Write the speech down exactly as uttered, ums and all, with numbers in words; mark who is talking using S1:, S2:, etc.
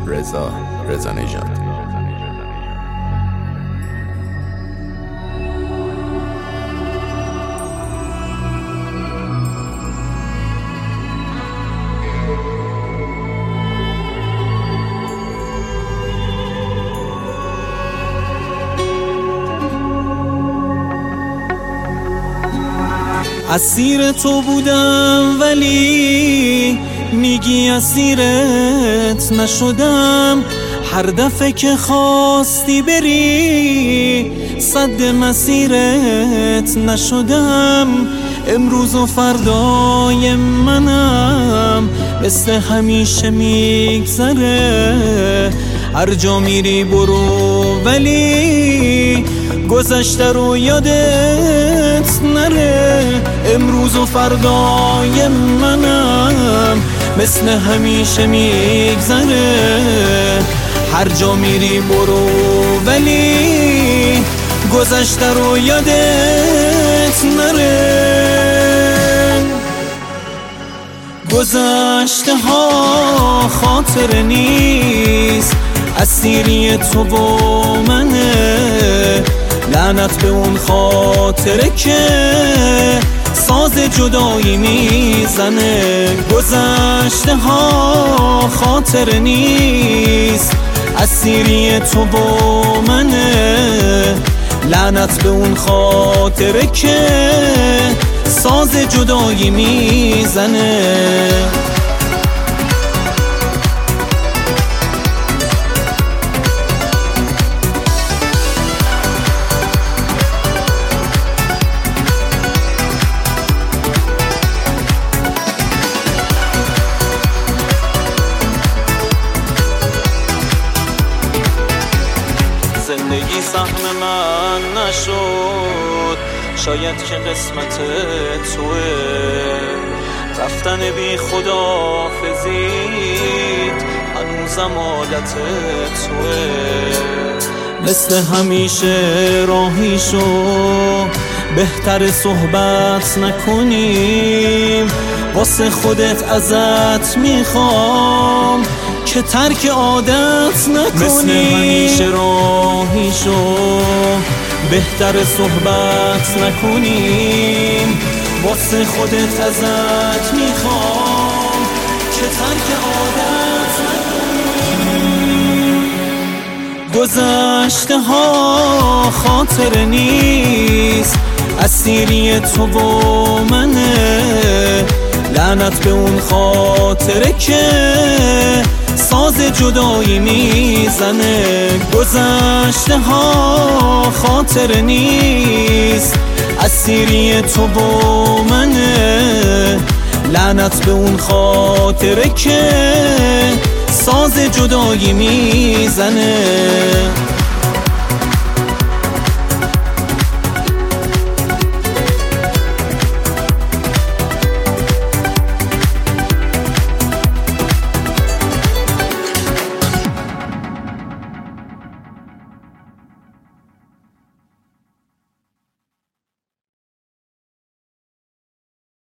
S1: رضا رضا نژاد.
S2: اسیر تو بودم ولی میگی اسیرت نشدم. هر دفعه که خواستی بری سد مسیرت نشدم. امروز و فردای منم مثل همیشه میگذره. هر جا میری برو ولی گذشته رو یادت نره. امروز و فردای منم مثل همیشه میگذره. هر جا میری برو ولی گذشته رو یادت نره. گذشته ها خاطر نیست، اسیری تو و منه. لعنت به اون خاطره که ساز جدایی میزنه. گذشته ها خاطر نیست، اسیری تو و منه. لعنت به اون خاطره که ساز جدایی میزنه. زندگی سهم من نشد، شاید که قسمت توه. رفتن بی خداحافظیت هنوزم عادت توه. مثل همیشه راهی شو، بهتر صحبت نکنیم. واسه خودت ازت میخوام که ترک عادت نکنی. مثل همیشه راهی شو، بهتر صحبت نکنیم. واسه خودت ازت میخوام که ترک عادت نکنیم. گذشته ها خاطر نیست، اسیری تو و منه. لعنت به اون خاطره که ساز جدایی میزنه. گذشته ها خاطر نیست، اسیری تو و منه. لعنت به اون خاطره که ساز جدایی میزنه.